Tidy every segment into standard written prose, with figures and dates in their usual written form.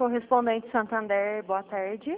Correspondente Santander, boa tarde.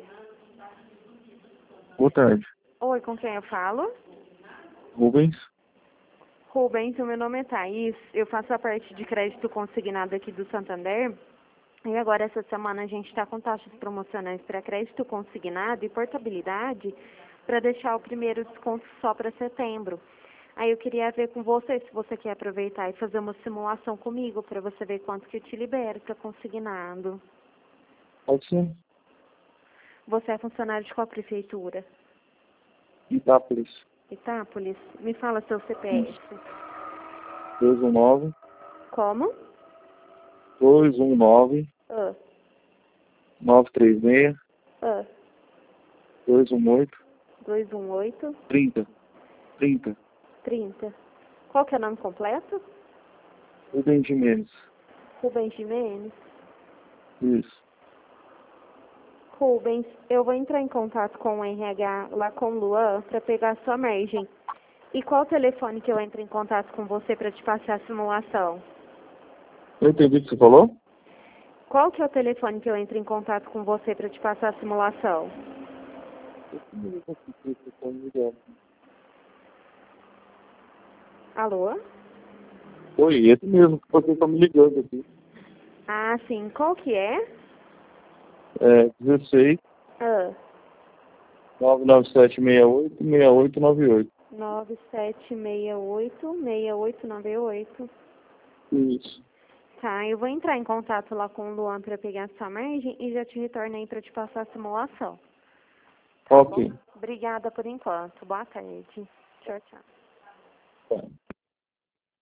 Boa tarde. Oi, com quem eu falo? Rubens? Rubens, o meu nome é Thaís, eu faço a parte de crédito consignado aqui do Santander. E agora, essa semana, a gente está com taxas promocionais para crédito consignado e portabilidade para deixar o primeiro desconto só para setembro. Aí eu queria ver com você se você quer aproveitar e fazer uma simulação comigo para você ver quanto que eu te libero para consignado. Pode ser. Você é funcionário de qual prefeitura? Itápolis. Itápolis? Me fala seu CPF. 219 Como? 219 Ah, 936 ah, 218 218 30 30. 30. Qual que é o nome completo? Rubens Jimenez. Rubens Jimenez. Isso. Rubens, eu vou entrar em contato com o RH lá com o Luan para pegar a sua margem. E qual o telefone que eu entro em contato com você para te passar a simulação? Eu entendi o que você falou? Qual que é o telefone que eu entro em contato com você para te passar a simulação? Alô? Oi, esse mesmo que você está me ligando aqui. Ah, sim. Qual que é? É 16 Ah, 99768 6898. 9768-6898. Isso. Tá, eu vou entrar em contato lá com o Luan para pegar a sua margem e já te retorno aí para te passar a simulação. Tá Ok. bom? Obrigada por enquanto. Boa tarde. Tchau, tchau. Tá.